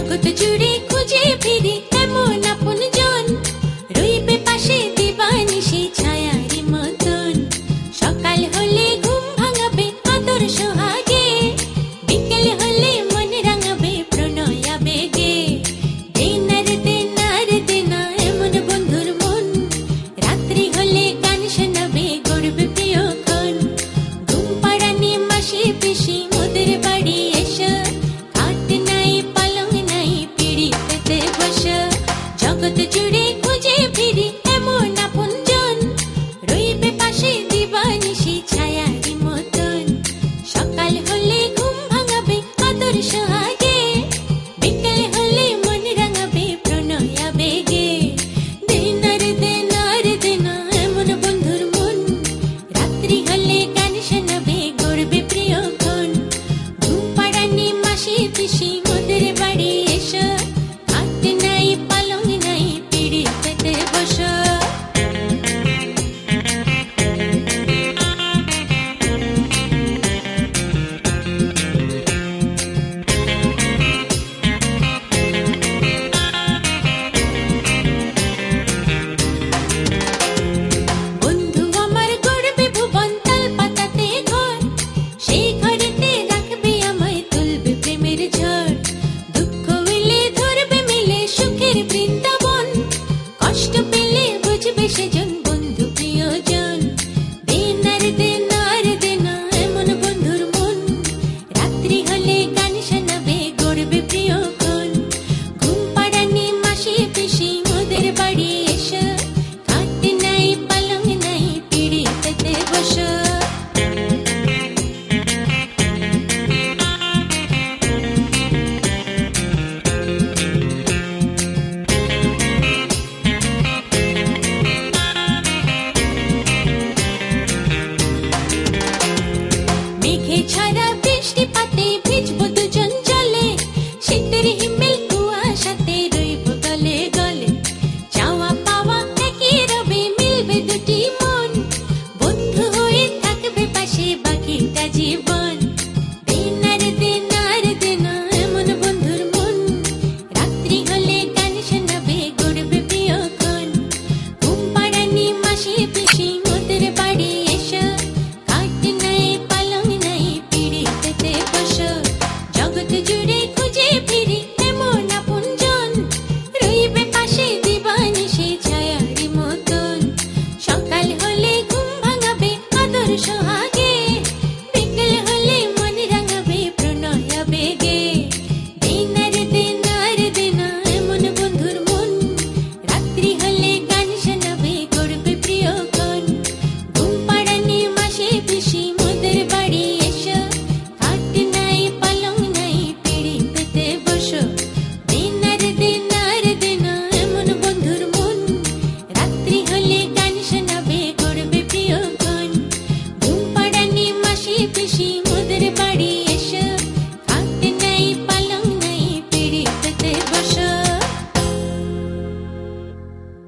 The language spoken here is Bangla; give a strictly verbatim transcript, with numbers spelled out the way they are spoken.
জগৎ জুড়ে খুঁজে ফিরি এমন আপন জন, রইবে পাশে দিবানিশি ছায়ারি মতন। সকাল হলে ঘুম ভাঙাবে আদর সোহাগে, বিকেল হলে মন রাঙাবে প্রণয় আবেগে। দেনার দেনার দেনা এমন বন্ধুর মন, রাত্রি হলে গান শোনাবে গড়বে প্রিয়ক্ষণ। ঘুম পাড়ানি মাসি পিসি মোদের বাড়ি এসো, খাট নাই পালং নাই পিড়ি পেতে বসো। জগৎ জুড়ে খুঁজে ফিরি এমন আপন জন, রইবে পাশে দিবানিশি ছায়ারি মতন। সকাল হলে ঘুম ভাঙাবে আদর সোহাগে, বিকেল হলে মন রাঙাবে প্রণয় আবেগে। দেনার দেনার দেনা এমন বন্ধুর মন, রাত্রি হলে গান শোনাবে গড়বে প্রিয়ক্ষণ। ঘুম পাড়ানি মাসি পিসি